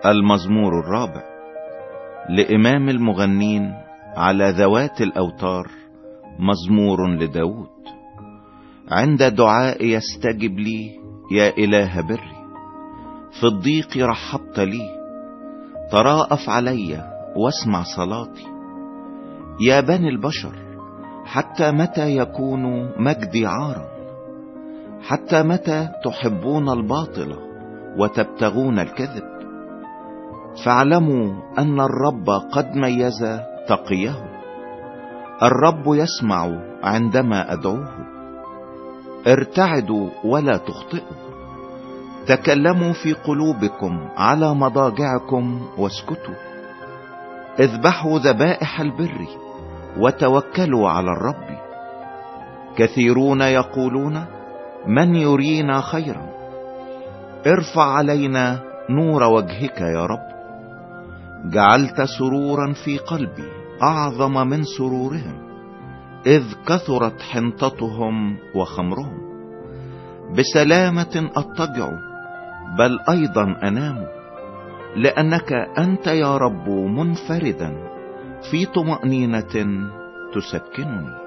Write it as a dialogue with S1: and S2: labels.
S1: المزمور الرابع لإمام المغنين على ذوات الأوتار، مزمور لداود. عند دعائي يستجب لي يا إله بري، في الضيق رحبت لي، تراءف علي واسمع صلاتي. يا بني البشر، حتى متى يكون مجدي عارا؟ حتى متى تحبون الباطل وتبتغون الكذب؟ فاعلموا أن الرب قد ميز تقيه، الرب يسمع عندما أدعوه. ارتعدوا ولا تخطئوا، تكلموا في قلوبكم على مضاجعكم واسكتوا. اذبحوا ذبائح البر وتوكلوا على الرب. كثيرون يقولون من يرينا خيرا؟ ارفع علينا نور وجهك يا رب. جعلت سرورا في قلبي أعظم من سرورهم، إذ كثرت حنطتهم وخمرهم. بسلامة أضطجع بل أيضا أنام، لأنك أنت يا رب منفردا في طمأنينة تسكنني.